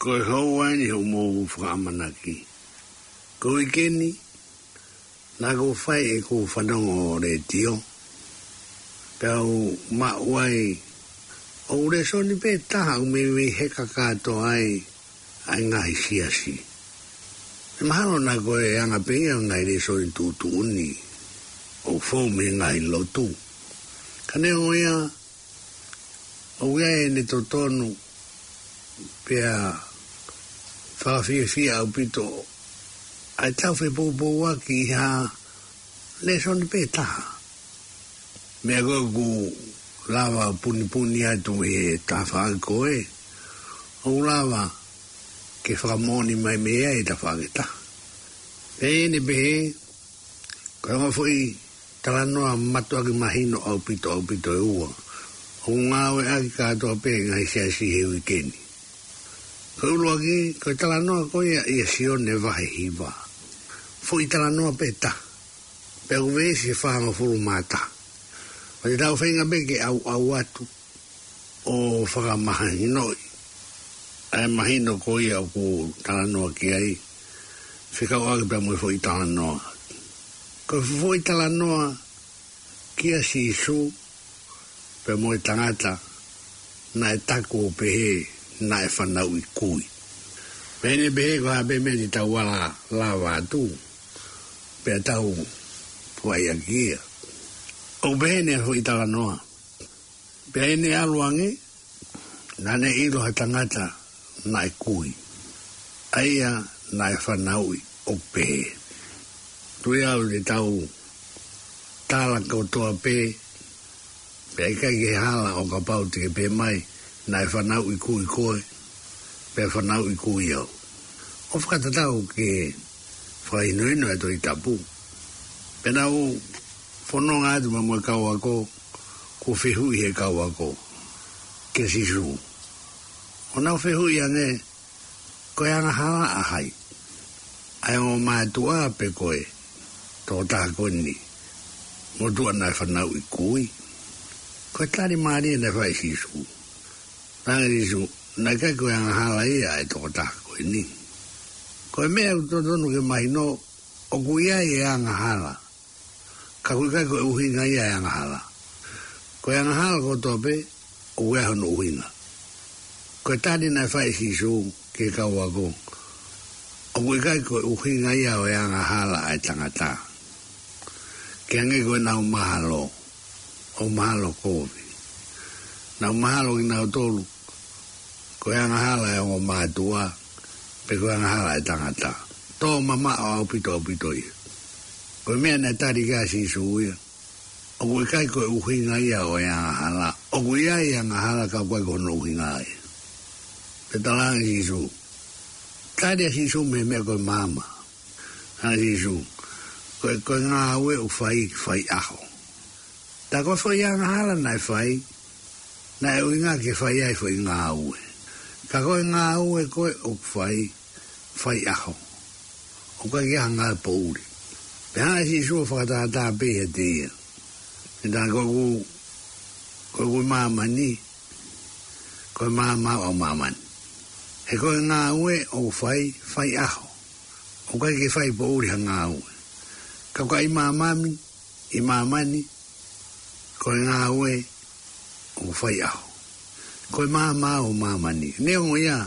Ko hawa ni mo whakamanaki. Ko ikeni, na ko whai e ko whanongo re tio. Pau mawai, o re soni pe taha umewe heka kato ai ngai siasi. Mahalo na ko e anga penga ngai re soni tutu uni, o fome ngai lotu. Kane oia, o ia e ne totonu, pea whawhiawhia au pito ai tau whi pōpō waki ha le soni pe taha mea gogu lava puni atu e ta whaako e o lava ke whakamoni mai mea e ta whaketa e ene pehe ko nga fui talanoa matua ki mahino au pito e ua o ngawe aki katoa pe ngai siasi he wikeni. Ko ulo aki, ko talanoa ko ia sione vahe hiva. Fo i talanoa peta. Pe uwe si whanga furu mata. O te tau whainga beke au atu. O whaka mahinoi. Ai mahino ko ia ku talanoa ki ai. Whikau aki pe mui fo i talanoa. Ko fo i talanoa kia si isu. Pe mui tangata. Na e taku o pehe. Na e whanau I kui. Pene behe ko hape meni tau wala lawa atu. Pea tau puai a kia. O behe ne ho I talanoa. Pea ene aluange. Na ne ilo ha tangata na e kui. Aia na e whanau o pehe. Tui au le tau tala koutoa pe. Pea ikai ke hala o ka pau te pe mai. Na e whanau I kui koe, pe whanau I kui au. O whakatatau ke whainoino e to I tapu. Pena o whanonga atu ma mua kau ako, ko whihui he kau ako, ke sisu. O nau whihui ange, koe anga hala a hai. Ai o mātua pe koe, tō tākoni, mo tua na e whanau I kui. Koe tari maari na whai sisu. Nanga risu, na kai koe anga hala ia e toko tako ni. Koe mea utotonu ke mahino, o kuia e anga hala. Ka koe kai koe uhinga ia e anga hala. Koe anga hala ko tope, o wea hono uhinga. Koe tani na whai sisu ke kau ako. O koe kai koe uhinga ia o e anga hala ai tangata. Ke ange koe nau mahalo, o mahalo kovi. Nau mahalo ki nau tolu. Ko anga hala e o mātua, pe ko anga hala e tangata. Tō mama o au pito i. Ko mea na tari ka si suia. O koe kai koe uhinga ia o e anga hala. O koe ia i anga hala ka koe kono uhinga ia. Pe talanga si su. Tari a si su me mea koe mama. Hanga si su. Koe ngā aue u whai aho. Ta koe whai anga hala nai whai. Nai uhinga ke whai ai whai ngā aue. Ka koe ngā ue koe o whai aho. O koe ki hanga e pouri. Pe hana si sua whakatata pehe te ia. E tā koe mamani. Koe mama o mamani. He koe ngā ue o whai aho. O koe ki whai pouri hanga ue. Ka koe I mamani. Koe ngā ue o whai aho. Koe mama o mamani. Neongo ia.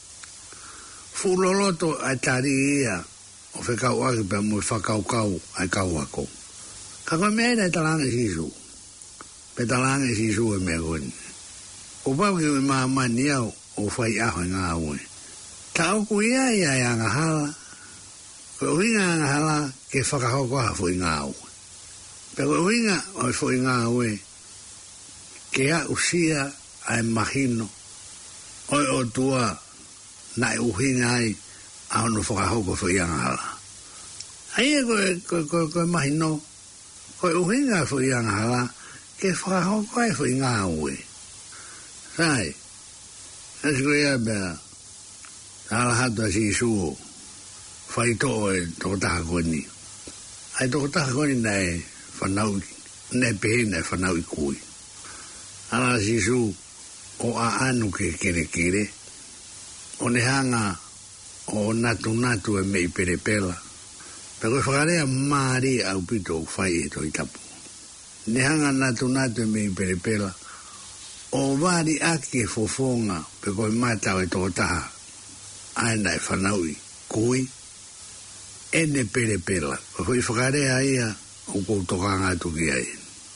Fuloloto ai tari ia. O whekau aki pe mui whakaukau ai kau ako. Ka koe mea nei talanga sisu. Pe talanga sisu e mea koe. O pau ki ui mamani au o whai aho ngā ue. Ta oku ia ia e anga hala. Koe uhinga anga hala ke whakahoko ha fui ngā ue. Pe koe uhinga o fui ngā ue. Ke a usia ai mahino. Oi o tua na uhinga ai a ono whakahoko fui anga hala. Aia koe mahino. Koe uhinga fui anga hala. Ke whakahoko ai fui ngā ue. Sai. Nasi koe ia bea. Hala hata si suo. Whai to'o e toko taha koni. Ai toko taha koni nei whanau. Nei pehe nei whanau I kui. Hala si su. O a anu ke kere. o ne hanga o natu e mei perepela. Pero whakarea maari au pito o whai e toi tapu. Ne hanga natu e mei perepela. O wari ake fofonga pe koe matau e tō taha. Aina e whanaui kui ene perepela. Koe whakarea ia o kou tokanga tuki ai.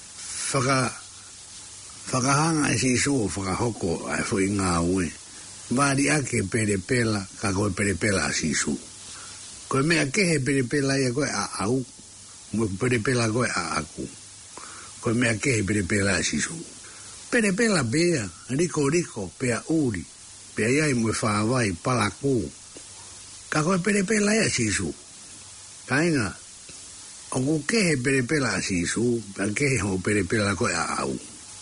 Whakahanga e si suo whakahoko ai fo i ngā ue. Wari ake perepela ka koe perepela a sisu. Koe mea kehe perepela ia koe a au. Mue perepela koe a aku. Koe mea kehe perepela a sisu. Perepela bea, riko pea uri. Pea iai mue whaawai palaku. Ka koe perepela ia sisu. Kainga, o ku kehe perepela a sisu, pa kehe ho perepela koe a au.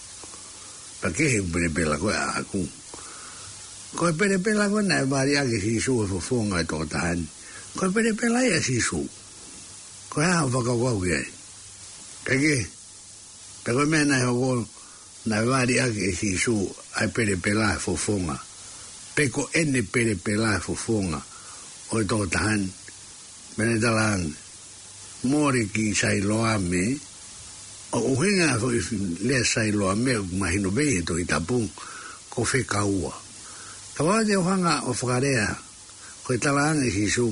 Pa kehe perepela koe a aku. Koe perepela koe nai wari ake sisu e fofonga e tō tahani. Koe perepela ia sisu. Koe hao whakawau ki ai. Kake, pe koe mea nai hoko nai wari ake sisu ai perepela e fofonga. Peko ene perepela e fofonga o e tō tahani. Mene talang, mōre ki sailoa me, o uhinga lea sailoa me, mahino behe to i tapung, ko whekaua. Ka wate o hanga o whakarea, koe talaanga i sisu,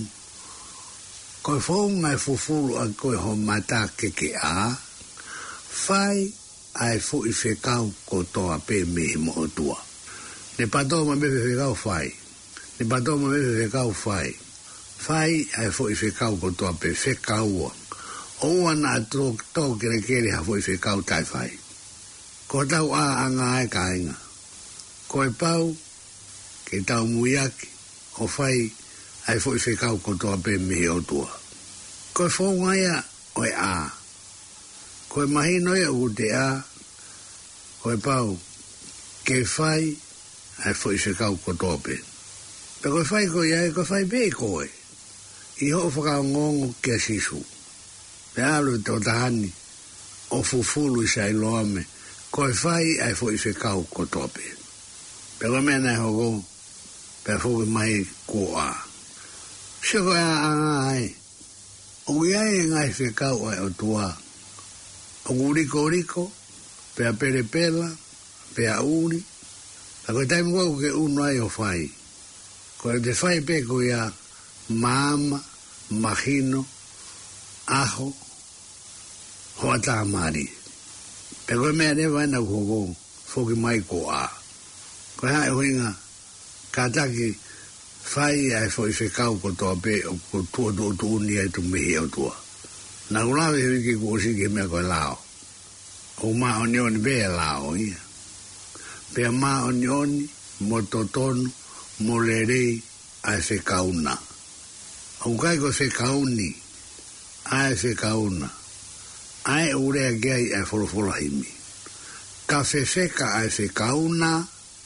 koe whaunga e fufulu a koe ho mata keke a, whai ai fu i whekau ko toa pe mehe mo o tua. Ne patoa ma mehe whekau whai, ne patoa ma mehe whekau whai, whai ai fu i whekau ko toa pe whekaua. O ana tō kere ha fu i whekau tai whai. Ko tau a anga e ka inga. Ko e pau, ke tau muiaki, o whai ai fu i whekau ko toa pe mehe o tua. Ko e whaunga ia o e a. Ko e mahino ia u te a, ko e pau, ke whai ai fu i whekau ko toa pe. Pe ko e whai ko ia e ko whai pe koe. I ho whakau ngongo ke sisu. Pe alu tō tahani, o fufulu i sailoa me, ko e whai ai fu i whekau ko toa pe. Pe ko mea nei hoko, pe fuki mai ko a. Siko e a ai, o iai e ngai whekau ai o tua. O riko, pe a perepela, pe a uri, a koe taimu kau ke unu ai o whai. Ko e te whai pe ko ia mama, mahino, aho, hoa tā mari. Pe koe mea rewa ena koko, fuki mai ko a. Koe hae huinga, kātaki, whai ai fo i whekau ko toa pe, o ko tua tu uni ai tu mihi au tua. Nā kulawe hiki ko osi ke mea koe lao. O maa oni oni bea lao ia. Pea maa oni oni, mo totonu, mo lerei, ai whekauna. O kai ko whekauni, ai whekauna. Ai urea gai ai wholofolo himi. Ka whewheka ai whekauna,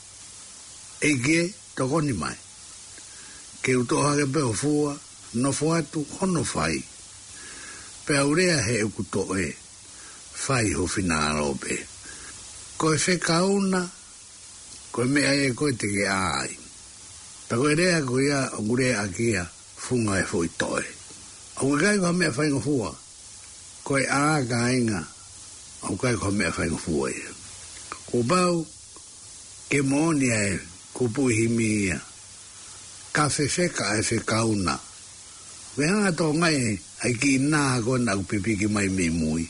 ege tokoni mai. Ke utoha ke peo fua, no fuatu, hono whai. Pea urea he ukuto e, whai ho whina arope. Koe whekauna, koe mea e koe te ke ai. Pea koe rea koe ia, o urea akia, funga e fui toe. O kai ko mea whainga fua, koe a ka inga, o kai ko mea whainga fua ia. Ko bau, ke mooni ai, kupu himi ia, ka whewheka ai whekauna. Wehanga tō ngai, ai ki nā kona upipiki mai me mui.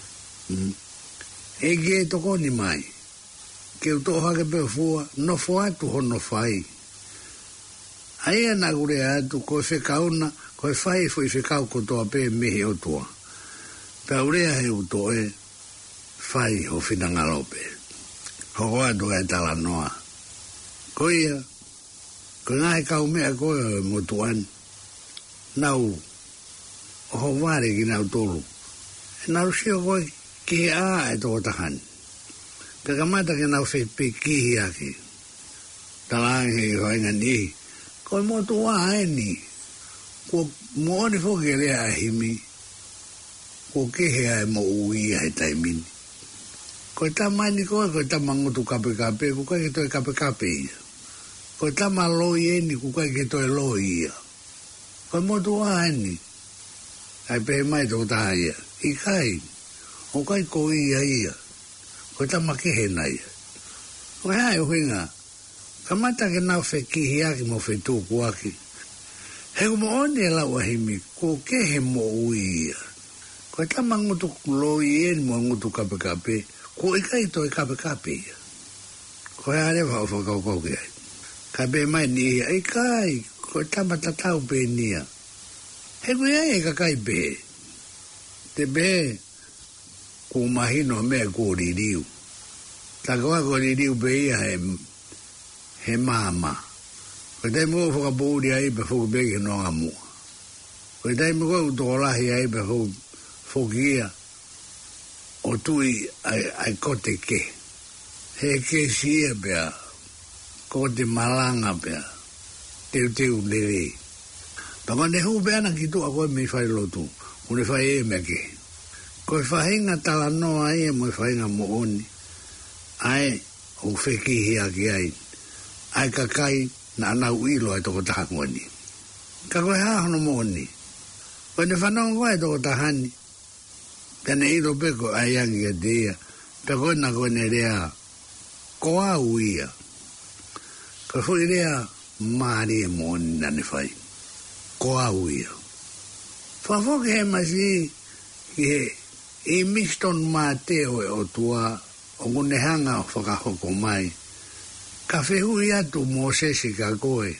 E ge tokoni mai, ke utoha ke peo fua, no fuatu hono whai. Aia nā kure atu, koe whekauna, koe whai fui whekau ko toa pe mehe o toa. Pea urea he uto e, whai ho whinangalope. Hoko atu kai tala noa. Koe ia, koe ngai kau mea koe motuan, nau, oho ware ki nau tolu. E nau sio koe ki a e tō tahani. Pea kamata ke nau whepe kihi ake. Talange he hoinga nihi. Koe motu wā haeni, ko moone whoke lea himi, ko kehea e mo ui he taimini. Koe ta mani koe ta mangutu kape, ko koe toi kape ia. Ko tama loi eni ku kai ke toi loi ia. Ko motu ani. Ai pe mai to ta ia. I kai. O kai ko ia. Ko tama ke he nai. O hai o hinga. Kamata ke nau fe ki hiaki mo fe tu kuaki. He mo oni la wa himi ko ke he mo ia. Ko tama ngutu loi eni mo ngutu kape. Ko i kai to kape. Ko hai va fa ko ke. Kape mai ni ai kai. Ko tama tatau pe nia. He ko ia ka kai be. Te be ko mahino me ko ririu. Takoa ko ririu be ia he mama. Ko dai mo fo ka bodi ai be fo be ke no amu. Ko dai mo ko to la hi ai be fo gia. O tui ai kote ke. He ke sia be kote malanga be. Teu lere. Tama ne hu be ana ki tu ako me fai lotu. Une fai e me ke. Ko fahinga tala no ai mo fahinga mo oni. Ai o feki hia ki ai. Ai kakai na ana uilo ai toko tahangoni. Ka koe hahono mo oni. Koe ne whanau koe toko tahani. Tene iro peko ai angi a dea. Pe koe na koe ne rea koa uia. Koe fui rea maari e mo oni nane fai. Koa uia. Whafoke he masi ki he i miston mā teo e o tua o ngunehanga whakahoko mai. Ka whehui atu mō sesi ka koe.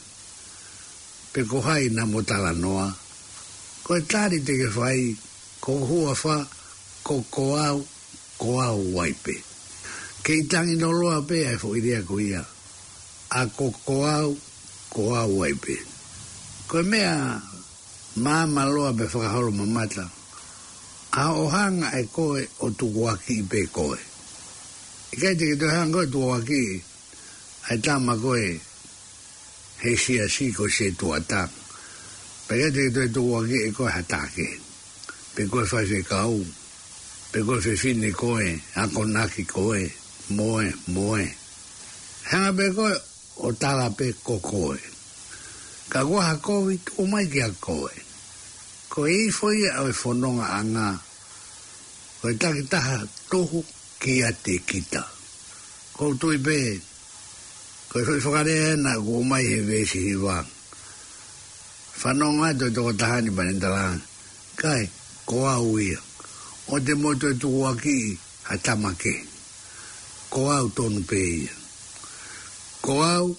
Pe ko hai na mo tala noa. Koe tāri te ke whai ko hua wha ko koau waipe. Ke i tangi no loa pe ai fo irea ko ia. A ko koau waipe. Koe mea māma loa pe whakahoro mamata. A o hanga e koe o tukuaki i pe koe. I kai te ki to hanga koe tukuaki ai tama koe he sia si ko se tuata. Pe kai te ki to tukuaki e koe hatake. Pe koe whai whe kau. Pe koe whe fine koe. Ako naki koe. Moe. Hanga pe koe o tala pe ko koe. Ka koe ha koe o mai ki a koe. Ko i foi au fononga anga. Ko i taki taha tohu ki a te kita. Ko tui be. Ko i foi whakarea na ko mai he vesi hi wang. Whanonga to toko tahani panendalang. Kai, ko au ia. O te moto e tuku aki ha tamake. Ko au tonu pe ia. Ko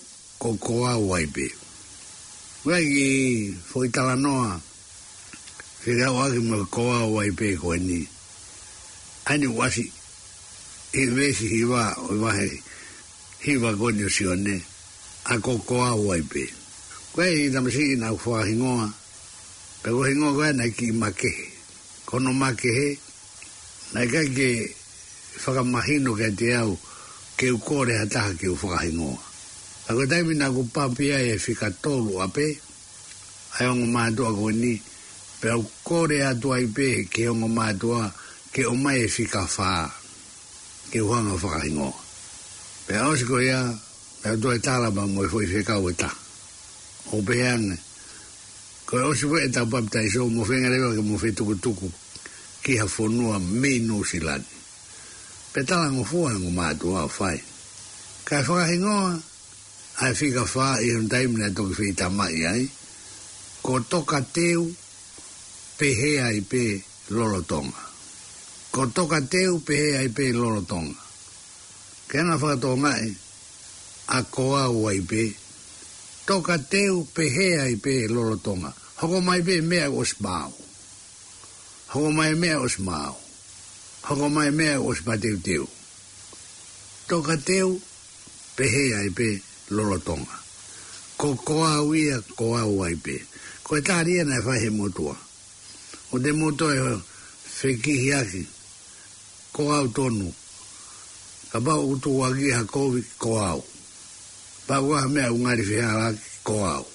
au waipe. Wai ki foi talanoa. Whira waki mo koa wai pe koe ni. Ani wasi. I vesi hiwa o wahe. Hiwa koni o sione. A ko koa wai pe. Koe i tamasi na wha hingoa. Pe ko hingoa koe na ki makehe. Kono makehe. Na kai ke whakamahino ke te au. Ke ukore hataha ke u wha hingoa. A koe taimi na ku papia e whika tolu ape. Ai ongo mātua koe ni. Pe au kore atua i pe ke ongo mātua ke o mai e whika whaa. Ke huanga whakahingoa. Pe au si ko ia, pe au tua e tālama mo e fwoi whikau e ta. O pe anga. Ko e osi fwoi e tau paptai so mo whenga rewa ke mo whi tuku ki ha whonua me no silani. Pe talango fuango mātua au whai. Ka e whakahingoa, ai whika whaa i un taimina toki whi tamai ai. Ko toka teu, pehea i pe lolotonga. Ko toka teu pehea i pe lolotonga. Kena whakatonga e, a koa ua i pe. Toka teu pehea i pe lolotonga. Hoko mai pe mea os mau. Hoko mai mea os mau. Hoko mai mea os pateu. Toka teu pehea i pe lolotonga. Ko koa uia koa ua i pe. Ko e tāria na e whai he motua. O te moto e whekihi aki, ko au tonu. Ka pau utu waki ha kovi, ko au. Pau waha mea ungari whiha aki, ko au.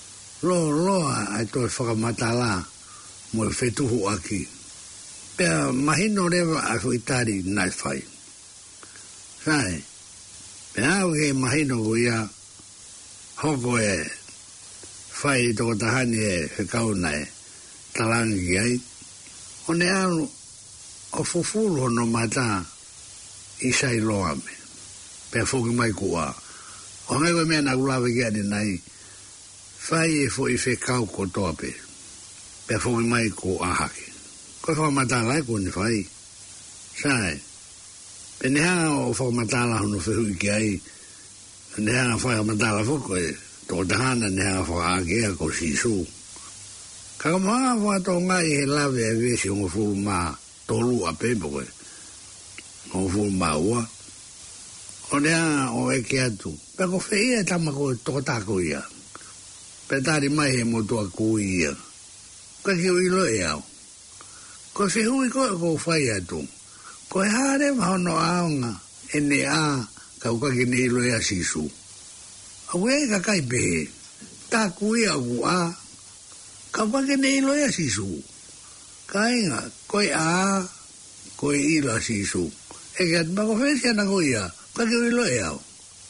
Loa ai toi whakamatala mo e whetuhu aki. Pea mahino rewa a whuitari nai whai. Whai, pea au ke mahino ko ia hoko e whai toko tahani e whekauna e talangi ai. O ne alu o fufulu hono mata isai loa me. Pea whoki mai kua. O ngai koe mea na ulawe kia ni nai. Whai e fo i whekau ko toa pe. Pea whoki mai ko ahake. Koe whakamata lai ko ni whai. Sai. Pe ne hanga o whakamata la hono whehui ki ai. Ne hanga whakamata la whoko e. Tō tahana ne hanga whakaakea ko sisu. Kaka maa whato ngai he lawe e vesi o ngofuru maa tolu a pepo koe. Ngofuru maa ua. O ne hanga o eke atu. Pe ko whea e tamako tō tako ia. Pe tari mai he motua kui ia. Koe ki uilo e au. Koe whihui koe ko whai atu. Koe haare wahono aonga e ne a kaukaki ne ilo ea sisu. Au e ka kai pehe. Tā kui a ku a. Kaukaki ne ilo ea sisu. Ka inga koe a koe ilo a sisu. Eke atu mako whesi ana koe ia. Kaki uilo e au.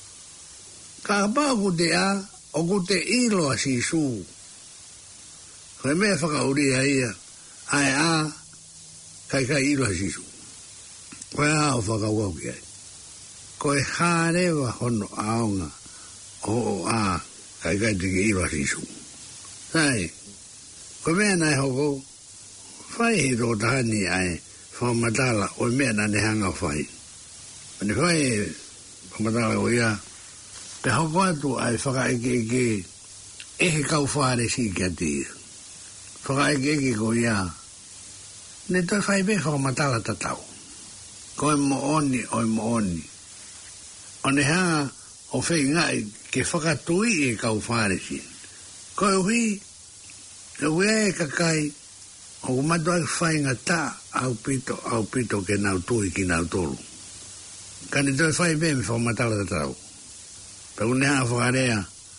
Ka pao ku te a o ku te ilo a sisu. Koe mea whakauri a ia. Ai a kai ilo a sisu. Koe a o whakawau ki ai. Koe hārewa hono aonga o a kai tiki ilo a sisu. Sai, koe mea nai hoko, whai he tō tahani ai whamatala o mea na ne hanga whai. Mane whai e whamatala o ia, pe hoko atu ai whakaeke ehe kau whare si kia tia. Whakaeke ko ia, ne toi whai pe whakamatala tatau. Koe mo oni, oi mo oni. O ne hanga o whai ngai ke whakatui e kau whare si. Koe hui, e hui e kakai, o kumatu ai whai ngata au pito ke nau tui ki nau tolu. Kani toi whai pe me whakamatala tatau. Pe une hanga whakarea,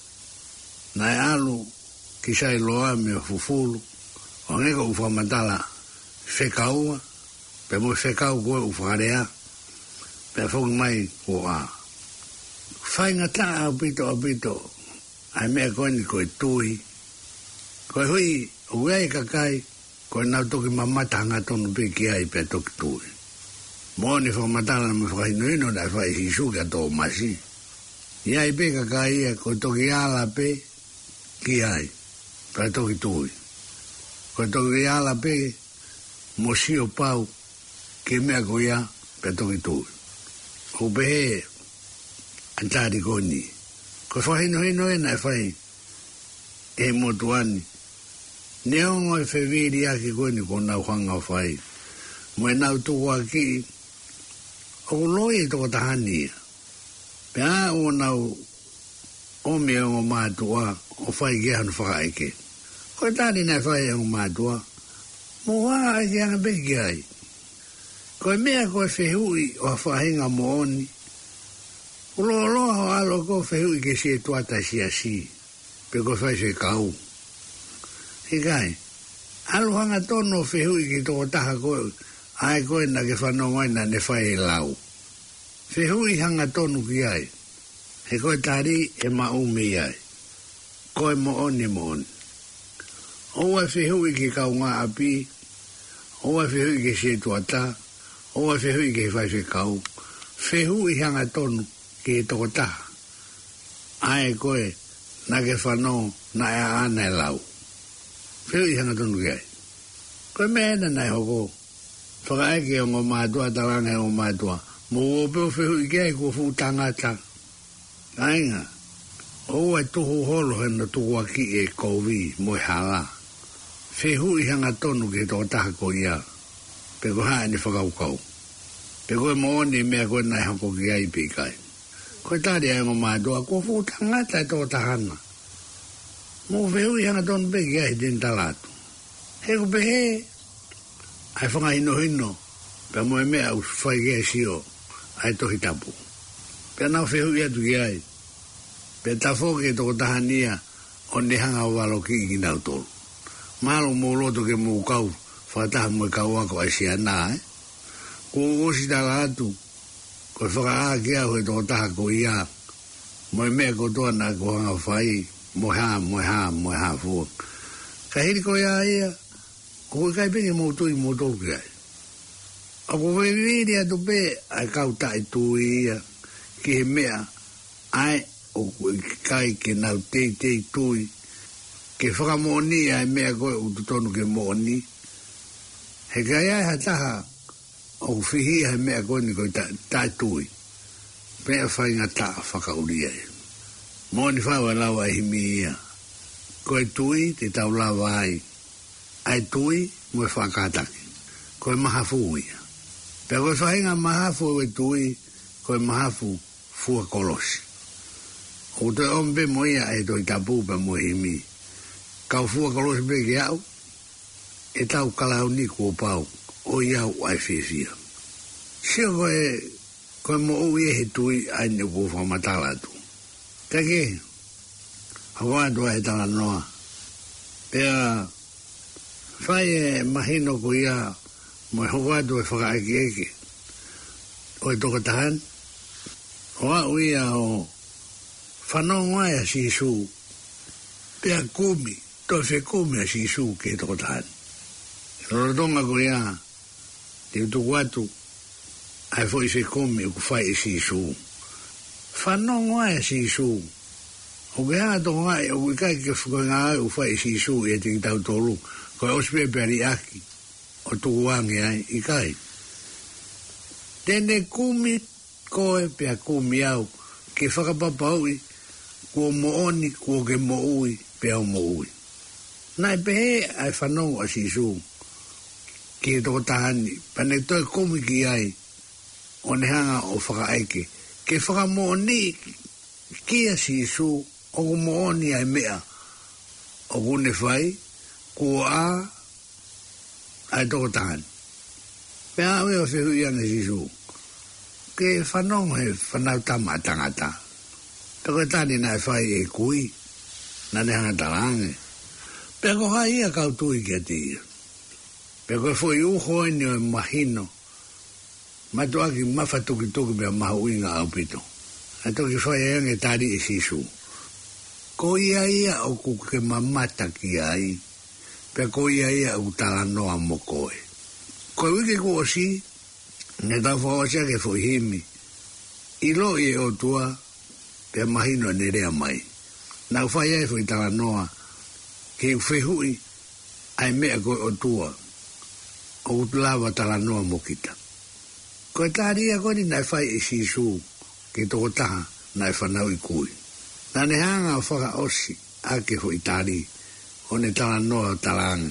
nai alu ki sai loa me fufulu, o ngeko u whakamatala whekaua, pe mo whekau koe u whakarea, pe whoki mai ko a. Whai ngata au pito, ai mea koe ni koe tui, koe hui uei kakai, koe nau toki mamata hanga tonu pe ki ai pe toki tui. Mo ni whakamatala na me whakahinoino na whai hisu kia tō masi. Iai pe kakai ia koe toki ala pe ki ai, pe toki tui. Koe toki ala pe mo sio pau ke mea ko ia pe toki tui. Ko pehe antari koni. Ko whahinohino e nai whai e motuani. Neongo e whewiri ake koni ko nau hanga whai. Mo e nau tuku aki o loi e toko tahania. Pe a o nau o mea o mātua o whai ki anu whakaike. Ko tari nai whai o mātua. Mo wā ai ki anga peki ai. Ko e mea koe whehui o whahinga mo oni. Ulo loa o alo ko whehui ke si e tuata si a si. Pe ko whai se kau. Hikai. Alo hanga tono whehui ki toko taha koe. Ai koe na ke whanongai na ne whai e lau. Whehui hanga tonu ki ai. He koe tari e maumi ai. Koe mo oni. Oa whehui ki kau ngā api. Oa whehui ki si e tuata. Oa whehui ki whai se kau. Whehui hanga tonu ki e toko taha. Ai koe na ke whanau na e ana e lau. Whehui hanga tonu ki ai. Koe mena nai hoko. Whakaeke o ngō mātua, talanga o mātua. Mo opeo whehui ki ai kua fu tangata. Ainga. Oa tuhu holo hena tuhu aki e kouwi mo e hala. Whehui hanga tonu ki e toko taha ko ia. Pe ko hae ni whakaukau. Pe koe mooni mea koe nai hako ki ai pe kai. Koe tari ai ngō mātua, kua fu tangata e toko tahana. Mo whehui hanga tonu pe ki ai din talatu. He ko pe he, ai whangahino, pe mo e mea us whai ki ai sio, ai tohi tapu. Pe nau whehui atu ki ai. Pe tawhoke e toko tahania, o ne hanga walo ki nau tolu. Malo mo loto ke mo kau, whataha mo e kau ako ai si ana, Ko osi tala atu, ko whaka ake au he toko taha ko ia, Moi mea kotoa na kuhanga whai, moi ha fua. Ka hiri ko ia, ko kai pini mōtui mōtoki ai. A ko wewiri atu pe, ai kau tai tui ia, ki he mea, ai, o kai ke nau tei tui, ke whakamoni ai mea koe ututonu ke moni. He kai ai hataha, o whihi ai mea koe ni koe tai tui. Pea whai ngā tā whakauri ai. Mōni whaua lawa himi ia. Koe tui te tau lawa ai. Ai tui moe whakataki. Koe mahafu ia. Pea koe whai ngā mahafu e tui, koe mahafu fua kolosi. O te ombe mo ia e toi tapu pa mo himi. Kau fua kolosi pe ke au, e tau kalau ni kua pau, o iau ai whiwhia. Sio koe mo ui e he tui aine kua whamatala tu. Kake, hawa tua he tala noa. Pea, whai e mahino ko ia, mo e hawa tua e whakaeke eke. O e toka tahan. Hoa ui a o whanonga e a sisu. Pea kumi, toi whe kumi a sisu ke toka tahan. Rorotonga ko ia, te utuku atu, ai foi se come o fai esse su. Fa non é esse su. O que há do ai, o que que foi nga o fai esse su e te tau tolu. Ko o spe peri aki. O tu wangi ai i kai. Tene kumi ko e pe kumi au ke whakapapaui ko mooni ko ke moui pe au moui. Nai pe ai whanau a sisu ke toko tahani. Pane toi kumi ki ai o ne hanga o whakaeke. Ke whakamooni ki a sisu o ko mooni ai mea o kune whai ko a ai toko tahani. Pea ue o whehui ane sisu. Ke whanau he whanau tama tangata. Tako tani nai whai e kui. Nane hanga talange. Pea ko hai ia kautui kia tia. Pea ko fwoi uho eni o mahino. Mato aki mafa tuki mea maha uinga au pito. A toki whai e tari e sisu. Ko ia o kuke mamata ki ai. Pea ko ia o tala noa mo koe. Ko wike ko o si, ne tau whaosia ke fwoi himi. Ilo i o tua, pea mahino ne rea mai. Nau whai e fwoi tala noa, ke whehui, ai mea koe o tua. O utulawa tala noa mo kita. Ko taria ko ni nai whai e sisu, ke toko taha, nai whanau i kui. Nane hanga o whaka osi, ake ho i tari, o ne tala noa talange.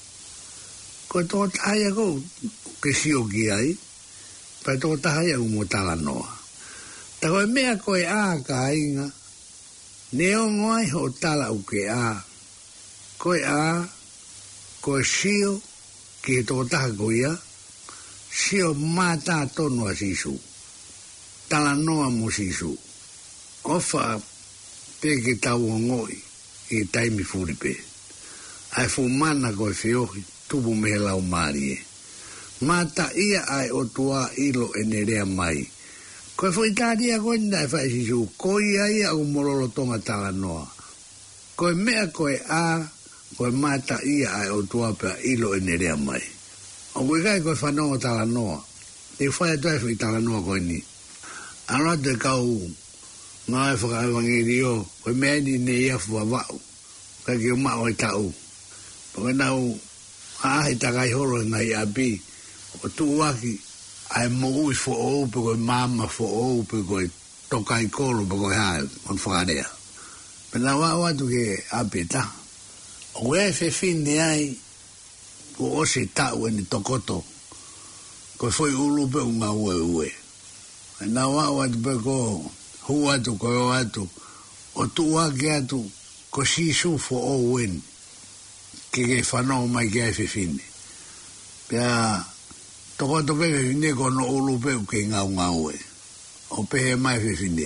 Ko toko taha ia ko, ke sio ki ai, pai toko taha ia mo tala noa. Ta koe mea koe a ka inga, ne o ngoai ho tala uke a. Koe a, koe sio, ke toko taha ko ia, sio mata tonu a sisu. Tala noa mo sisu. Ofa peke tau o ngoi i taimi furipe. Ai fu mana koe whiohi tupu mehe lau marie. Mata ia ai o tua ilo e nerea mai. Koe fui taria koe nai whai sisu. Koe ia o morolo tonga tala noa. Koe mea koe a, koe mata ia ai o tua pea ilo e nerea mai. O koe kai koe whanonga tala noa. E whai atoe fui tala noa koe ni. Ano te kau ngai whakaewangiri o. Koe mea ni ne ia fua wau. Kai ki o mao i tau. Koe nau ahi takai horo ngai api. O tuwaki ai mo ui fo ou pe koe mama fo ou pe koe tokai kolo pe koe hae. On whakarea. Pena wau atu ke api ta. O e whewhine ai ko ose tau eni tokoto. Ko foi ulu pe unga ue. Na wau atu pe ko hu atu ko o atu. O tuwaki atu ko sisu fo o uen. Ke whanau mai ke ai whewhine. Pea tokoto pe whewhine ko no ulu pe uke ngau ue. O pehe mai whewhine.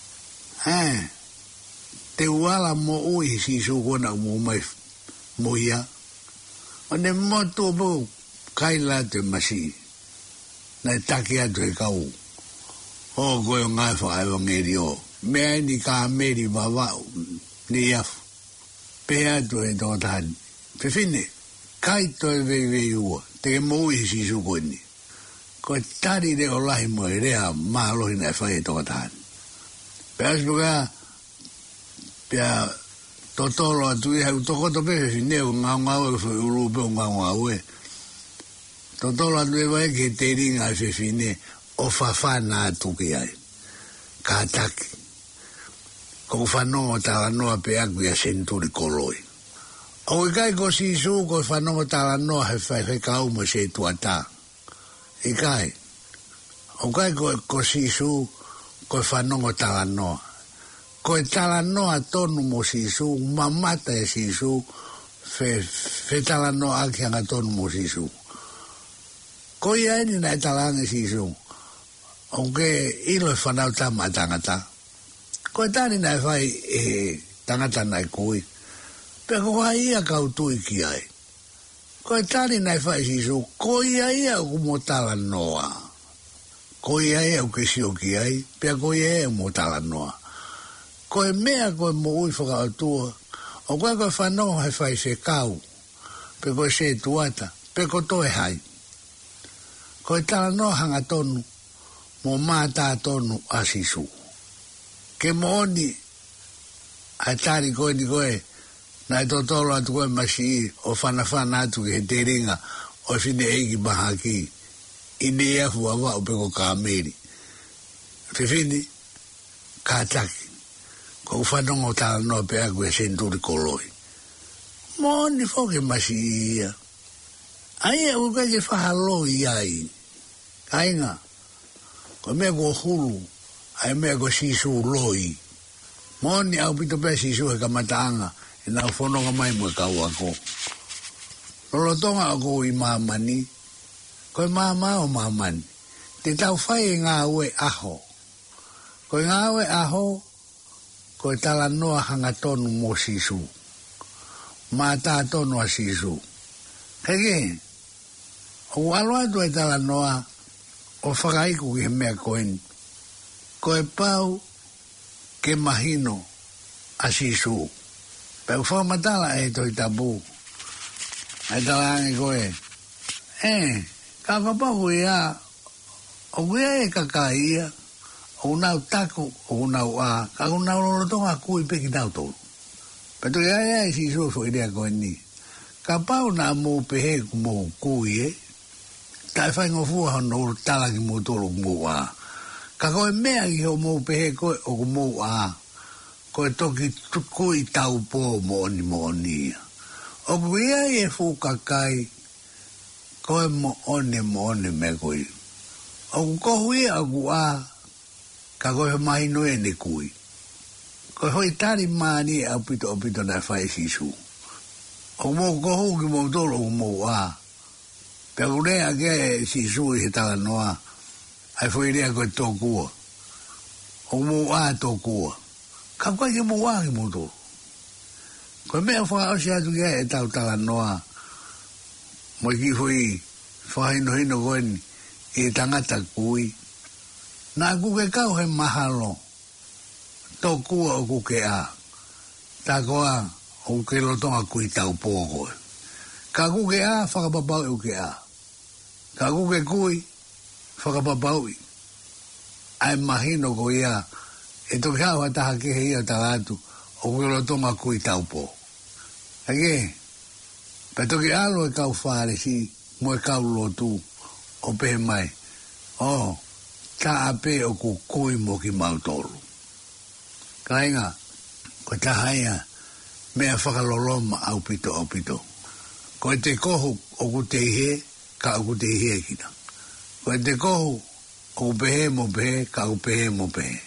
Te uala mo ui sisu kona mo mai mo ia. O ne moto po kaila te masi. Na taki atu e kau. O koe o ngai whaewangeri o. mea ni ka meri wawau ni afu pea to e tō tāni pewhine kai to e vei ua te mou i si su koini ko tari re o lahi mo e rea mahalohi na e whai e tō tāni pea spuka pea totolo atu i hau tokoto pewhine o ngau e whai urupe o ngau e totolo atu e wai ke te ringa e pewhine o whawhana atu ki ai ka taki ko whanongo tawa noa pe aku ia senturi koloi. O i kai ko sisu ko whanongo tawa noa he whai kau mo se tuata. I kai. O kai ko sisu ko whanongo tawa noa. Ko e tawa noa tonu mo sisu, mamata e sisu, fe tawa noa aki anga tonu mo sisu. Ko ia eni na e tawa anga sisu. O ke ilo e whanau tama tangata. Ko tani nai whai e tangata nai kui. Pea ko ia kautui ki ai. Ko tani nai whai sisu, ko ia o kumotala noa. Ko ia o ke sio ki ai, pea ko ia o motala noa. Ko e mea ko e mo ui whakaatua, o koe koe whanau hai whai se kau, pe ko se tuata, pe ko toe hai. Ko e tala noa hanga tonu, mo mata tonu a sisu. Ke mooni ai tari koe ni koe na e totolo atu koe masi o whanawhana atu ke he te ringa o whine eiki mahaki i ne afu awa o peko ka meri. Whiwhini ka taki ko whanongo tala noa pe aku e senturi koloi. Mooni whoke masi ia. Ai e uka ke whahaloi ai. Kainga ko mea ko hulu ai mea ko sisu loi. Moni au pito pea sisu he kamataanga e nau whanonga mai mo e kau ako. Lolotonga ako i mamani. Ko i mama o mamani. Te tau whai e ngā ue aho. Ko i ngā ue aho, ko i tala noa hanga tonu mo sisu. Mā tā tonu a sisu. Heke, o aloa tu e tala noa o whakaiku ki he mea koeni. Ko e pau ke mahino a sisu. Peu whamatala e toi tabu. Ai talangi koe. Ka whapau ia. O wea e kakaia. O nau taku. O nau a. Ka nau lolotonga kui peki nau tolu. Peto ia e sisu so idea koe ni. Ka pau na mō pehe mo kui e. Tai whaingo fua hono talaki mo tolu mo a. Ka koe mea ki ho mou pehe koe o ko mou a. Koe toki tukui tau pō mo oni. O ko ia e fukakai. Koe mo oni me koe. O ko kohui a ku a. Ka koe mahino e ne kui. Koe hoi tari maani a pito na whai sisu. O mou kohu ki mou tolo o mou a. Pea kure a ke sisu i he tala noa. Ai foi rea koe tō kua. O mō a tō kua. Ka koe ke mō a ki mō tō. Koe mea whakaosi atu kia e tau tala noa. Moi ki foi whahino koe ni e tangata kui. Nā kuke kau he mahalo. Tō kua o kuke a. Tā koa o ke lotonga kui tau pō koe. Ka kuke a whakapapau e uke a. Ka kuke kui whakapapaui. Ai mahino ko ia. E toki hau hataha ke he ia talatu. O kero tonga kui taupo. Ake. Pa toki alo e kau whare si. Mo e kau lotu. O pehe mai. O. Ta ape o ku kui mo ki mautolu. Kainga. Ko tahaia. Mea whakaloloma au pito. Ko te kohu o ku te ihe. Ka o ku te ihe kina. Ko te kohu, o pehe mo pehe, ka o pehe mo pehe.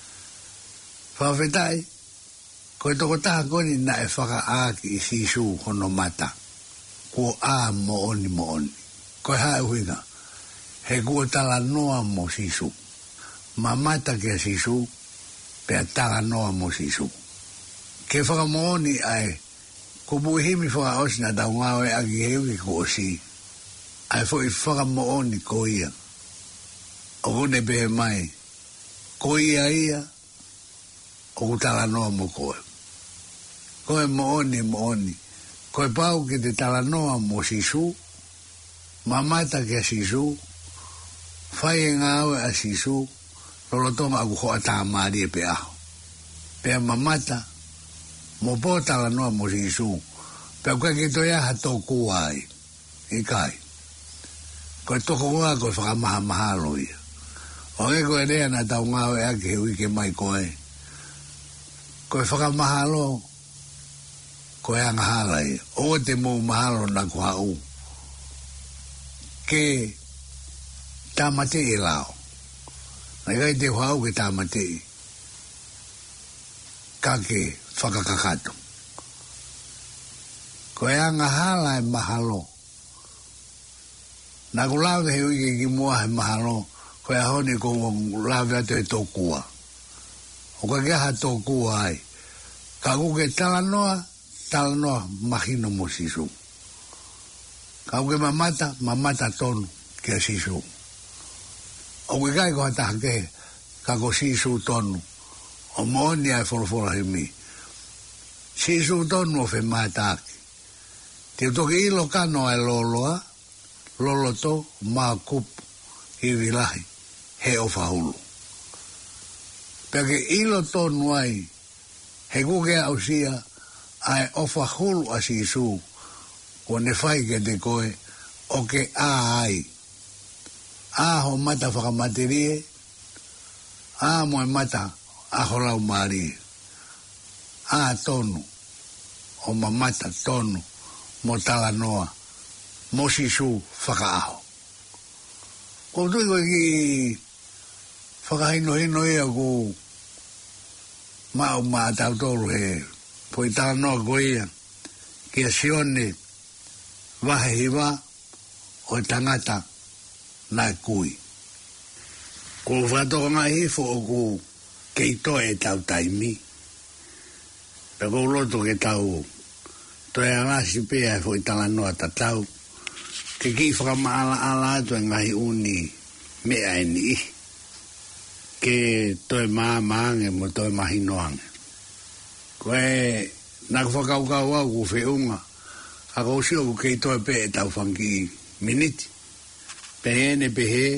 Whawhetai, ko toko taha koni na e whaka aaki i sisu hono mata. Ko a mo oni. Ko hae huinga, he kua tala noa mo sisu. Ma mata ke sisu, pea tala noa mo sisu. Ke whaka mo oni ai, ko buhimi whaka osina tau ngawe aki hewi ko osi. Ai foi whaka mo oni ko ia. O kone pehe mai. Ko ia. o tala noa mo koe. Koe mo oni. Koe pau ki te tala noa mo sisu, mamata ki a sisu, fai e ngāwe a sisu, lolotonga aku hoa tā maari e pe aho. Pea mamata, mo po tala noa mo sisu, pea koe ki toi aha tō kua ai, i kai. Koe toko ngā koe whakamaha mahalo ia. O e koe rea na tau ngāwe ake he wike mai koe. Koe whakamahalo, koe anga hala ia. O te mou mahalo na kua u. Ke tamate e lao. Nai kai te whau ke tamate e. Kake whakakakato. Koe anga hala e mahalo. Nā ko lawe he wike ki mua he mahalo, koe ahone ko lawe ato e tō kua. O ka keha tō kua ai. Ka kuke tala noa mahino mo sisu. Ka kuke mamata tonu ke sisu. O ke kai ko hata hake, ka ko sisu tonu. O mooni ai wholofora he mi. Sisu tonu o whe maitaki. Te toki ilo kano ai loloa, loloto, maa kupu, hivilahi, he o whahulu. Peke ilo tonu ai, he kuke au sia, ai o whahulu a sisu, ko ne whai ke te koe, o ke a ai. A ho mata whakamaterie, a moe mata a holau maari. A tonu, o mamata tonu, mo tala noa, mo sisu whakaaho. Ko tui koe ki whakahino ea ko mau maa tautoru he poi tala noa ko ia ki a sione wahe hiwa o tangata nai kui. Ko whatoka ngā hifo o ku keito e tau taimi. Pe ko loto ke tau toi a ngasi pēa e fo i tala noa tatau. Ke ki whakamaala ala atu e ngahi uni mea e ni. Ke toi maange mo toi mahinoange. Koe naka whakaukau au ku whiunga. A ko usio ku kei toi pē e tau whanki miniti. Pehene pehe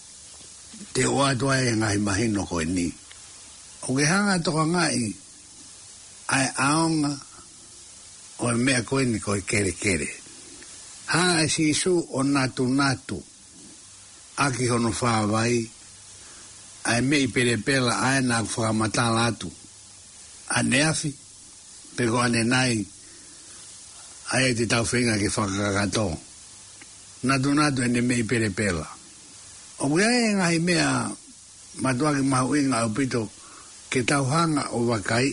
te oatua e ngahi mahino koe ni. O ke hanga toka ngai ai aonga o e mea koe ni koe kere. Hanga e sisu o natu. Aki hono whāwai. Ai mei perepela ai nā whakamatala atu. Ane afi. Peko ane nai. Ai te tau whenga ke whakakato. Natu ene mei perepela. O kia e ngahi mea matuaki mahu inga au pito ke tau hanga o wakai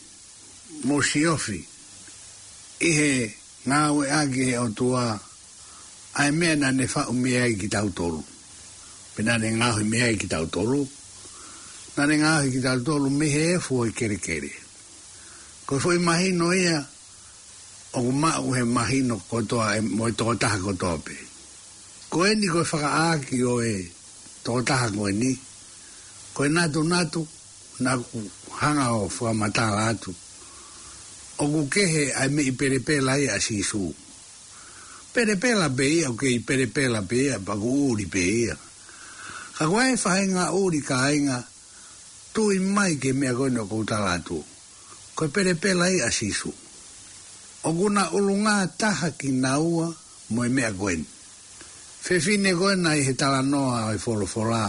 mo siofi. Ihe ngāwe ake he o tua ai mea na ne whau mea i ki tau toru. Pena ne ngāhui mea i ki tau toru. Na ne ngāhui ki tau toru mehe e fua i kere. Ko fui mahino ia o ku mau he mahino kotoa e mo i toko taha kotoa pe. Ko e ni koe whakaaki o e toko taha koe ni. Ko e natu na ku hanga o whakamatala atu. O ku kehe ai me i perepela ia sisu. Perepela pe ia, o kei perepela pe ia, pa ku uri pe ia. Ka koe e whahenga uri ka ainga, tui mai ke mea koe no koutala atu. Koe perepela ia sisu. O kuna ulunga taha ki naua, mo e mea koe. Fefine koe na i he tala noa ai wholofola.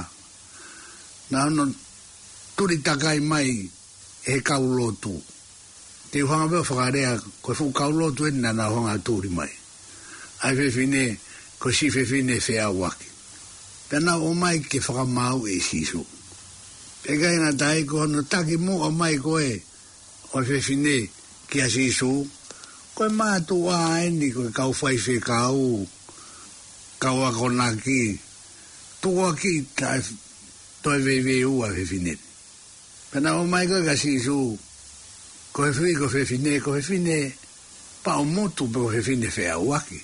Na ono turi takai mai e he kaulotu. Te uhanga peo whakarea, koe fu kaulotu ena na honga turi mai. Ai fefine, ko si fefine whea waki. Pena o mai ke whakamau e sisu. E kai ngā tai ko no taki mo o mai koe, o fefine ki a sisu, koe mātu a eni koe kau whaife kau, kau ako naki, tua ki kai toi veve ua fefine. Pena o mai koe ka sisu, ko he fine, pa o motu pe ko he fine whea waki.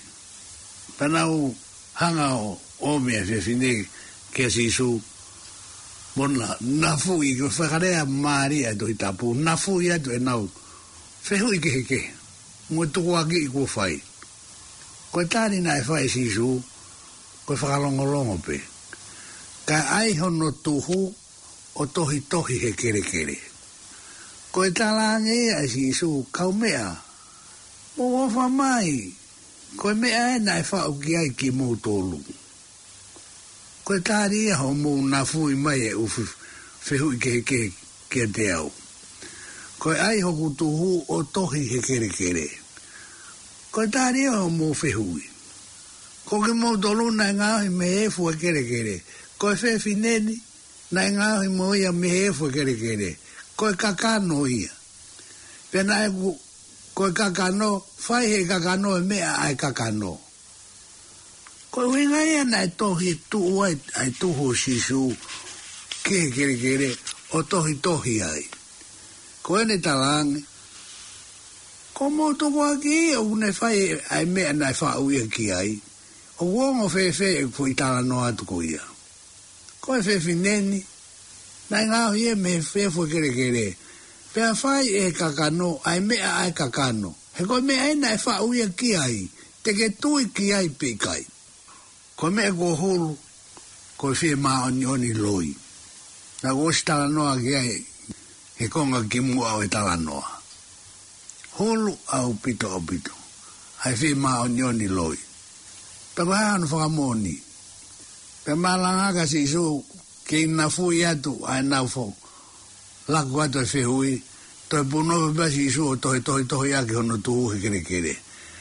Pena o hanga o mea he fine kia sisu, Mona, na fui ko whakarea Maria to i tapu, na fui atu e nau. Whehu i ke. Mo tuku aki i ko whai. Koe tāni na e whai sisu, koe whakalongolongo pe. Ka ai hono tuhu o tohi he kere. Koe talange a sisu, kau mea. Mo wafa mai. Koe mea e na e whau ki ai ki mou tōlu. Koe tāri e ho mou na fui mai e ufi whehu i ke te au. Koe ai hoku tuhu o tohi he kere. Koe tāri e ho mou whehui. Ko ke mou tōlu na ngāhi me hefu e kere. Koe whewhineni na ngāhi mo ia me hefu e kere. Koe kakano ia. Pena e koe kakano, whai he kakano e mea ai kakano. Koe winga ia na e tohi tuhu ai tuhu sisu ke kere o tohi ai. Koe ne talange. Ko mo tuku aki o ne whai ai mea na e whau ia ki ai. O wongo whewhe e pui tala no atu ko ia. Koe whewhineni. Na ngāhu ia me whefu kere. Pea whai e kakano, ai mea ai kakano. He koe mea ena e whau ia ki ai. Te ke tui ki ai pe kai. Koe mea ko hulu. Koe whee maa oni loi. Na kosi tala noa ki ai. He konga ki mua o e tala noa. Hulu au pito. Ai whee maa oni loi. Pea koe hanu whakamoni. Pea malanga si su. Ke ina fui atu ai nau fo. Laku atu e whehui. Toi puno basi isu o tohi ake hono tuhu he kere.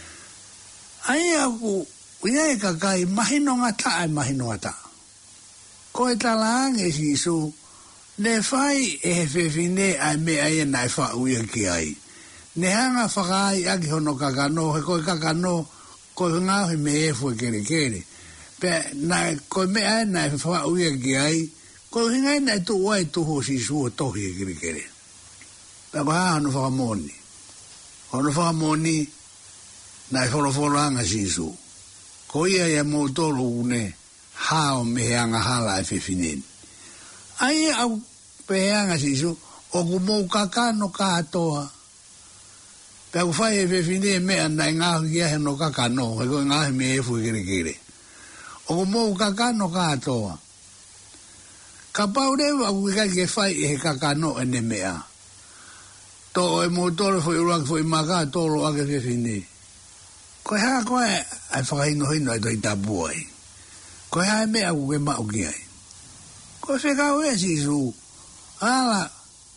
Ai aku, ia e kakai, mahino ngata. Koe talaange si isu, ne whai e he whewhine ai me ai e nai whau ia ki ai. Ne hanga whakai ake hono kakano, he koe kakano, koe ngāhi me e fue kere. Pe, koe me ai nai whau ia ki ai, koe hingai nai tu wai tuhu si isu o tohi he kere. Pako hano whakamoni. Hono whakamoni, nai wholo anga sisu. Ko ia ia mō tolu une, hao me heanga hala e whewhineni. Ai au pe heanga sisu, o ku mō kakano kātoa. Pako whai e whewhineni mea nai ngāhu kia he no kakano, he koe ngāhi me e fui kere. O ku mō kakano kātoa. Ka paurewa au kai ke whai e he kakano ene mea. To e mo tolo foi urak foi maka tolo ake whewhine. Koe haa koe ai whakahino ai toi tapu ai. Koe haa mea ku ke mau ki ai. Koe whekau e si su. Ala,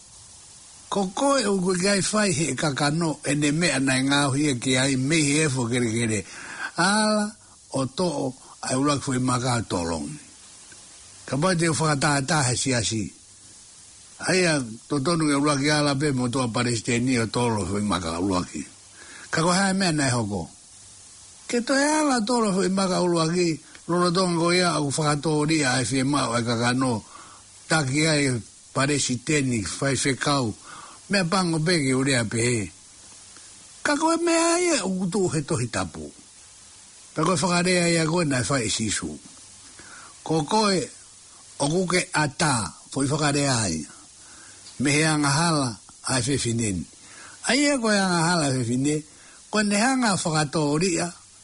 ko koe u koe kai whai he kakano ene mea nai ngāhu ia ki ai mehi efo kere. Ala, o to'o ai urak foi maka tolong. Ka pai te whakataha si. Aia, tonu e uruaki ala pe mo toa Palestini o tolo hui maka uruaki. Kako hae mea nai hoko. Ke toi ala tolo hui maka uruaki, lolo tongo ia au whakatori a e whie mao e kakano, taki ai Palestini, whai whekau, mea pango peke urea pehe. Kako e mea ia ukutu he tohi tapu. Kako whakarea ia koe nai whai sisu. Ko koe, o kuke ata, foi whakarea ai. Me he anga hala ai whewhineni. Ai e koe anga hala whewhine, koe ne hanga whakatoria,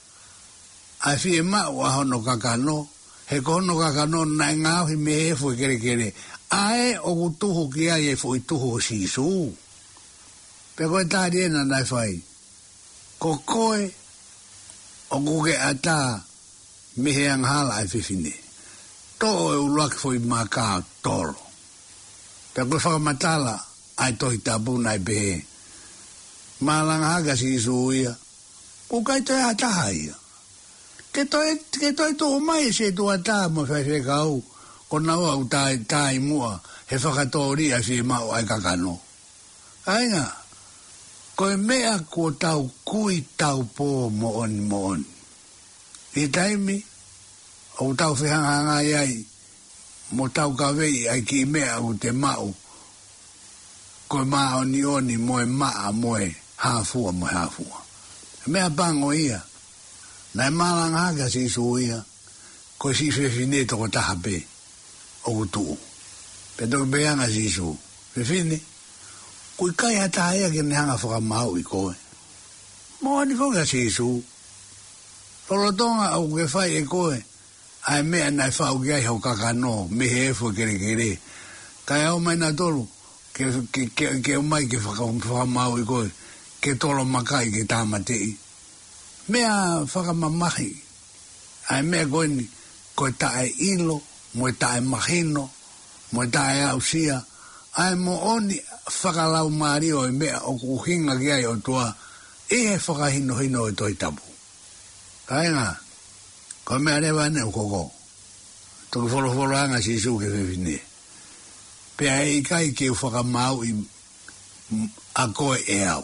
ai whie mau a hono kakano, he ko hono kakano nai ngāhi me he fui kere. Ae o kutuhu ki ai e fui tuhu sisu. Pe koe tāri ena nai whai. Ko koe o kuke ata me he anga hala ai whewhine. Tō e uruaki fui maka tolo. Pe koe whakamatala ai tohi tapu nai pehe. Malanga haka si isu ia. O kai toi ataha ia. Ke toi tō mai se tō ataha mo whewhekau. Ko nau au tai mua he whakatori a whie mau ai kakano. Ainga. Koe mea ko tau kui tau pō mo on. I taimi. O tau whihanganga iai. Mo tau kawei ai ki mea u te mau. Koe maa oni moe maa moe hafua. Mea pango ia. Nai malanga haka si isu ia. Koe si whewhine toko taha pe. O tu. Peto beanga sisu. Fefini. Kui kai hata hea ke nehanga whakamau I koe. Moa ni whonga sisu. Lolotonga au ke whai e koe. Ai mea nai whau ki ai hau kakano. Mehe efo kere. Kai au mai na tolu. Ke umai ke whakamau I koe. Ke tolo makai ke tāmatei. Mea whakamamahi. Ai mea koe ni. Koe tae ilo. Moe tae mahino. Moe tae ausia. Ai mo oni whakalau maari o mea o kuhinga ki ai o tua. E whakahino hino e toi tapu. Kai ngā. Koe mea rewa ane o koko. Toki wholo anga si su ke whiwhine. Pea e kai ke whakamau I a koe e au.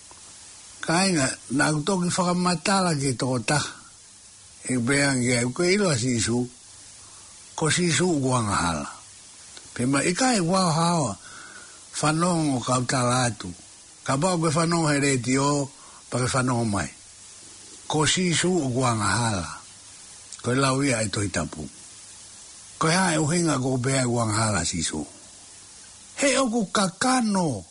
Kai ngā. Nā kutoki whakamatala ke toko taha. E pea nge au koe ilo a si su. Ko si su kuanga hala. Pema I kai wao hawa. Whanongo kautala atu. Ka pao koe whanongo he reti o. Pa ke whanongo mai. Ko si su o kuanga hala. Koe lau ia e toi tapu. Koe hae uhinga ko pea kuanga hala si su. He oku kakano.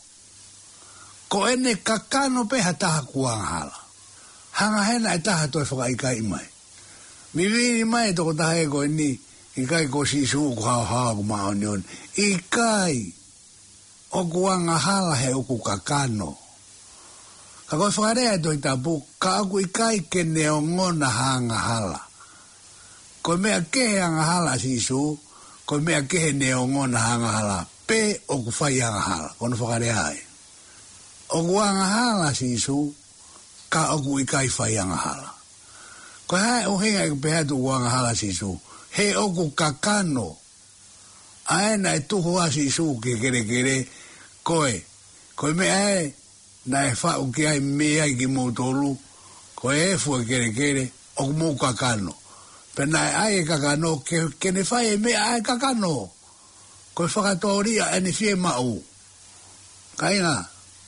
Ko ene kakano peha taha kuanga hala. Hanga hena e taha toi whakaikai mai. Mi vini mai toko taha e koe ni. I kai ko si su ko hao ko mao nion. I kai. O kuanga hala he oku kakano. Ka koe whakarea toi tapu. Ka aku I kai ke neongona hanga hala. Koe mea kehe hanga hala si su. Koe mea kehe neongona hanga hala. Pe oku whai hanga hala. Kono whakarea ai. O kuanga hala si su. Ka oku I kai whai hanga hala. Koe hae o hinga I peha tu kuanga hala si su. He oku kakano. Aena e tuhu asi su ke kere. Koe mea e. Na e whau ki ai mea I ki moutolu. Koe e fua kere. Oku mou kakano. Pena e ai e kakano. Ke ne whai e mea ai kakano. Koe whakatoria e ne fie mau. Kainga.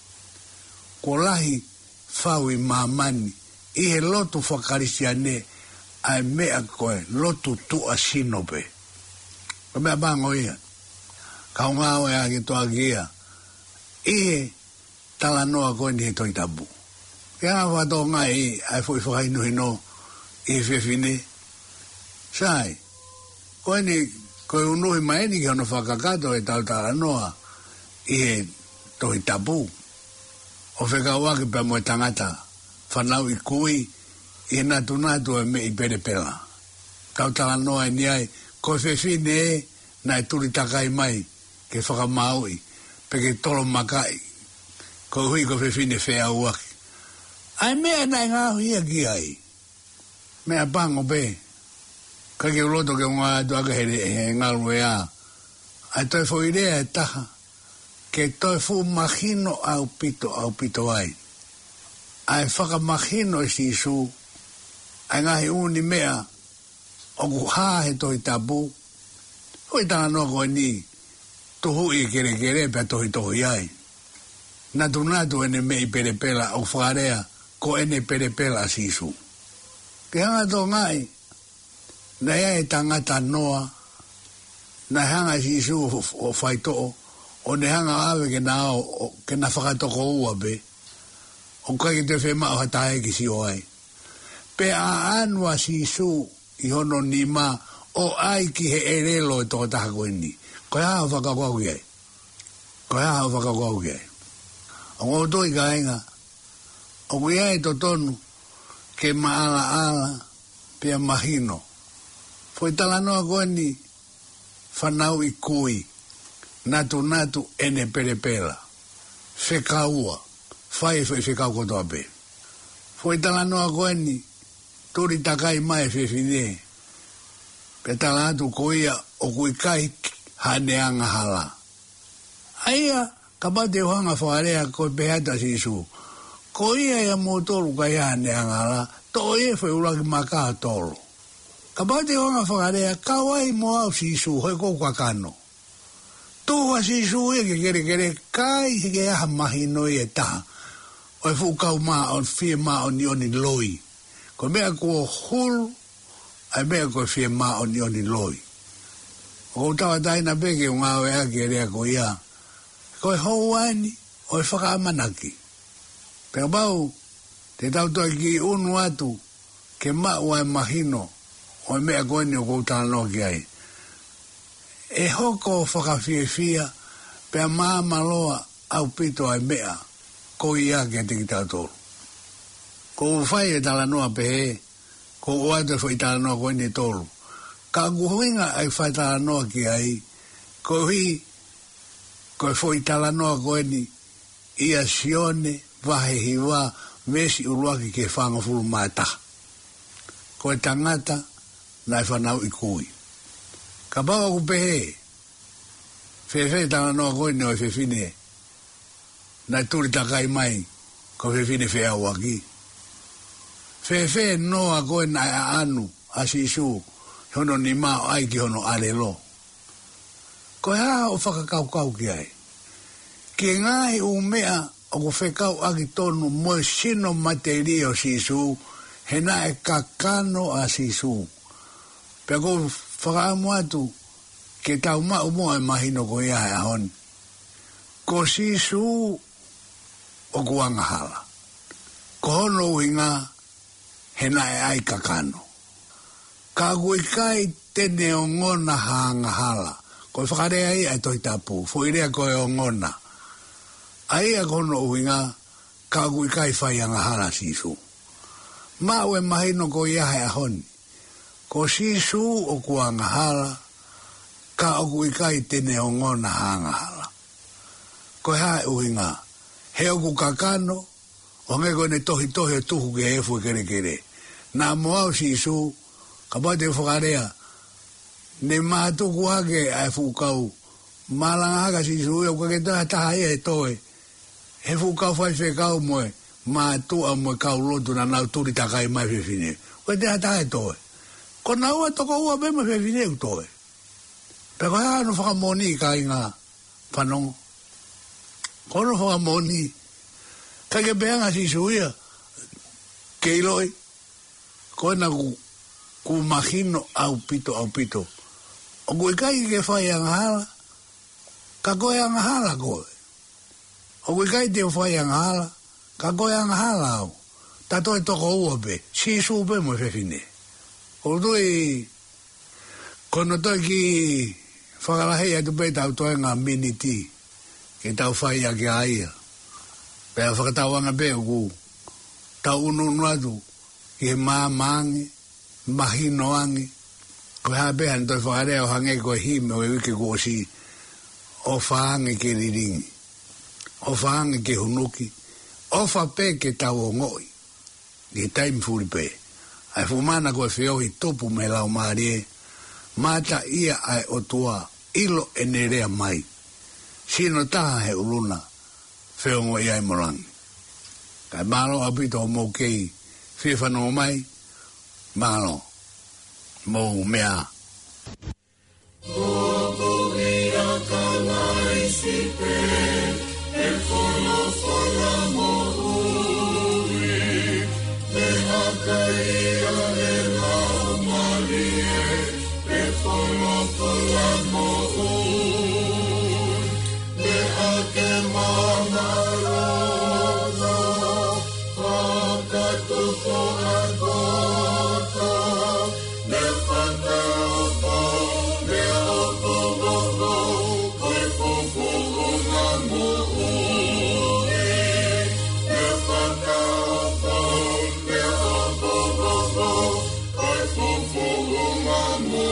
Ko lahi whau I mamani. I he lotu whakarisiane. Ai mea koe lotu tua sinope. Ko mea bango ia. Kaungao e ake toa kia. Ihe tala noa koe ni he toi tabu. Kia whato ngai ai fui whakainu hino. Ihe whiwhine. Sai. Koe ni koe unuhi maeni ki hono whakakato e tau tala noa. Ihe toi tabu. O whekawaki pa moe tangata. Whanau I kui. I natu e me I pere pela. Tau tala noa ni ai. Koe whiwhine e. Na e turi takai mai. Ke whakamaui. Peke tolo makai. Koe hui ko whiwhine whea uaki. Ai mea nai ngā huia ki ai. Mea pango pe. Ka ke uloto ke unga atu aka he ngalu e a. Ai toi whoirea e taha. Ke toi fu mahino au pito ai. Ai whakamahino e si su. Ai ngahi uni mea. Oku haa he toi tabu. Hoi tanga noa koe ni. Tuhu I kere pia tohi ai. Natu ene me I perepela o whakarea. Ko ene perepela sisu. Ke hanga tō ngai. Na ea e tangata noa. Na hanga sisu o whaitoo. O ne hanga awe ke na whakatoko ua be. O kai te whema o hatae ki si o ai. Pe a anua sisu I hono ni ma. O ai ki he erelo e toko taha koe ni. Koe hao whakakau ki ai. O ngō toi ka inga. O kui ai to tonu. Ke maala pia mahino. Foi tala noa koe ni. Whanau I kui. Natu ene perepela. Whekaua. Whai whekau kotoa pe. Foi tala noa koe ni. Turi takai mai whiwhine. Pe tala atu koia o kui kai haneanga hala. Aia, kapate uhanga whakarea koe pehata sisu. Koia ia mōtolu kai haneanga hala. To e whai uraki maka tolu. Kapate uhanga whakarea kawai mo au sisu hoi kou kakano. Tuha sisu e ke kere kai hike aha mahino I e taha. Oi fukau maa on fie maa on ioni loi. Ko mea kua hulu. Ai mea koe fie maa o ni loi. O tawa taina peke o ngā wea ke rea ko ia. Ko e hou ani, o e whakaamanaki. Pea bau, te tautua ki unu atu, ke mau ai mahino, o e mea koeni o koutana no ki ai. E hoko whakawhiawhia, pea maa maloa au pito ai mea, ko ia ke te ki tautoru. Ko whai e tala noa pehe, ko oate whai tala noa koeni tolu. Ka guhinga ai whai tala noa ki ai, ko e whai tala noa koeni, ia sione, vahe hiwa, mesi uruaki ke whangafuru mai taha. Ko e tangata, nai whanau i kui. Ka bawa ku pehe, whewhe tala noa koeni o e whewhine, nai turi takai mai, ko whewhine wheau aki. Whewhe noa koeni ai anu, asisu, hono ni mao ai ki hono alelo. Ko haa o whakakaukau ki ai. Ki ngai u mea o ko whekau aki tonu moe sino materio sisu, he na e kakano a sisu. Pea ko whakaamu atu, ke tau ma umoa e mahino ko ia hea honi. Ko sisu o kuangahala. Ko hono uhinga, he na e ai kakano. Ka kai tene o ngona hangahala. Ko whakarea ia e toi tapu, fuirea ko e o ngona. Aia kono uhinga, ka kai whai angahala sisu. Mau e mahino ko ia hea honi. Ko sisu o kuangahala, ka o kai tene o ngona hangahala. Ko hae uhinga, he o kakano, o ngeko ne tohi o tuhu ke efu kere kere. Nā moau sisu, ka pate whakarea, ne mātuku hake ai fukau, mālanga haka sisu, o kake taha ia e toe, he fukau whai whekau moe, mātua moe kau lotu na nau turi takai mai whewhine. Koe te hata e toe. Ko na ua toko ua bema whewhine u toe. Peko hea no whakamoni ka inga whanongo. Ko no whakamoni. Kake peanga sisu ia, ke iloi, koe na ku mahino au pito. O koe kai ke whai angahala, ka koe angahala koe. O koe kai te whai angahala, ka koe angahala au. Tato e toko ua pe, sisu pe mo whewhine. O tui, kono toi ki whakarahei atu pe tau toi ngā miniti, ke tau whai a ke aia. Pea whakatauanga pe o ku, tau unu atu, ki he māmangi, mahino angi, ko hea peha ni toi whakarea o hange koe hime o e wike ko si, o whaange ke riringi, o whaange ke hunuki, o whape ke tau o ngoi, ki taimi furi pe, ai fumana koe whiohi topu me lau maarie, mata ia ai o tua, ilo e nerea mai, sino taha he uluna, whiongo ia i morangi. Kai malo apito o mou kei, whiwhano mai, malo, mou mea. Moko ia kanai sipe, e whola mo ui, me haka ia e lau marie, e whola mo ui, me hake mana rono, whakatufo a kota, me whakaopo, me opo moho, koe fofo o ngā mo ui, me whakaopo, me opo moho, koe fofo o ngā mo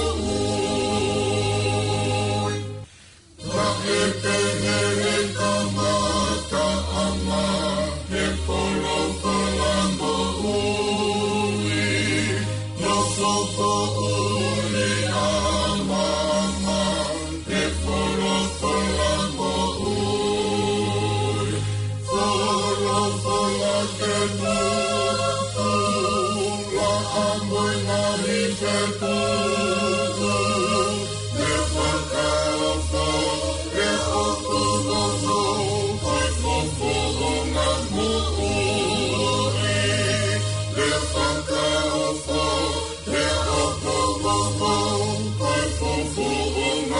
ui. Ma e te here kamata ama, he polo mo ui, no sopo uli amama, he polo mo ui, polo ke mutu, la amoi na hite putu, me whakaopo, me opu moho, koe fofo o ngā mo ui, me whakaopo, me opu moho, koe fofo o ngā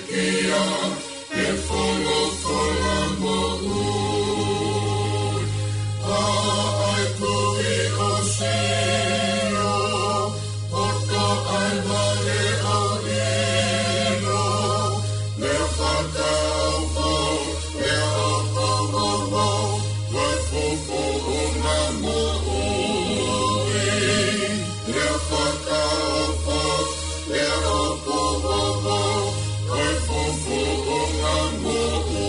kia e wholo whala mo ui. A ai tui o sio, o to ai wale au ino, le whakau po, le opo momo, wai fofo o ngā mo ui. Le whakau po, le opo momo, wai fofo o ngā mo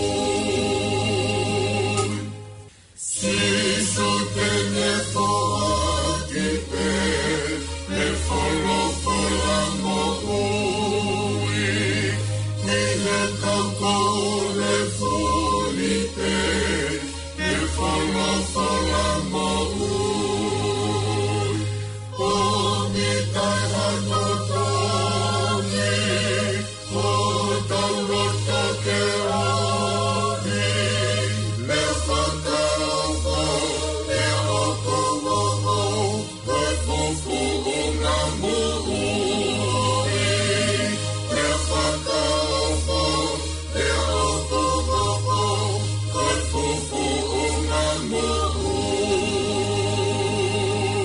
ui. Siso tene foa ki pe, le wholo whala mo ui. Ni le kaukou le foli pe, le wholo whala mo ui. O ni tai hano tongi, o tau rota ke oni, le whakau po, le opo momo, wai fofo o ngā mo ui. Le whakau po, le opo momo, wai fofo o ngā mo ui.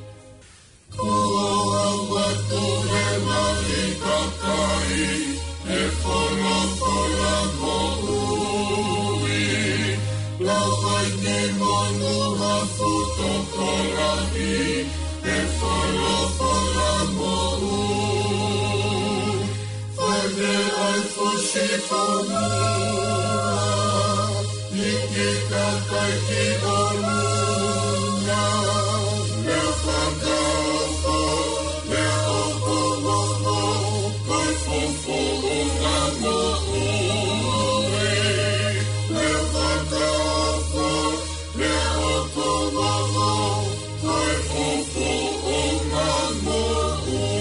Kua watu he mahi kakai, e wholo whala mo ui. Lau ai ni monu hafu tokarahi, e wholo whala mo ui. Whane ai fushi whanua, iki kakai ki o luna. Le whakau po, le opo momo, wai fofo o ngā mo ui. Le whakau po, le opo momo, wai fofo o ngā mo ui.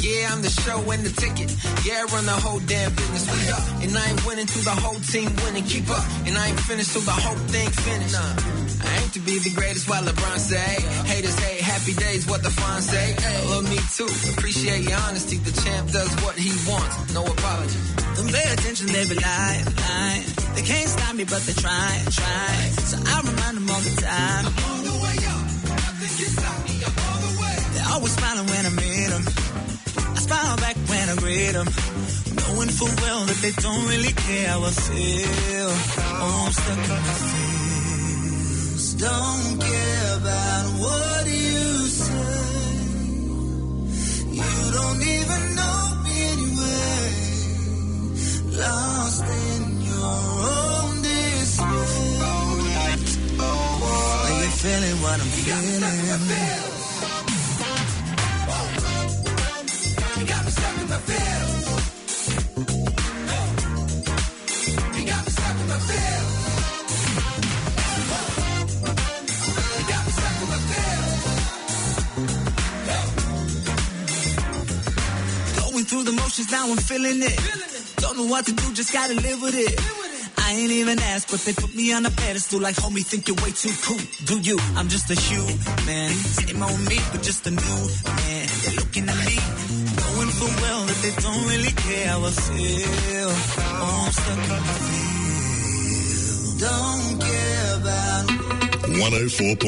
Yeah, I'm the show and the ticket. Yeah, I run the whole damn business. We up. And I ain't winning till the whole team winning. Keep up. And I ain't finished till the whole thing finished. I aim to be the greatest while LeBron say. Haters hate, happy days, what the fun say. Hey, love me too. Appreciate your honesty. The champ does what he wants. No apology. Don't pay attention, they be lying. They can't stop me, but they try. So I remind them all the time. I'm all the way up. Nothing can stop me. I'm all the way. They're always smiling when I meet them. I smile back when I greet them. Knowing full well that they don't really care how I feel. Oh, I'm stuck in my feels. Don't care about what you say. You don't even know me anyway. Lost in your own despair. Are you feeling what I'm feeling? You got me stuck in my feels. You got me stuck in my feels. You got me stuck in my feels. Going through the motions, now I'm feeling it. Don't know what to do, just gotta live with it. I ain't even asked, but they put me on a pedestal like, homie, think you're way too cool. Do you? I'm just a human. Same old me, but just a new man. They're looking at me, knowing full well that they don't really care how I feel. Oh, I'm stuck in my field. Don't care about 104.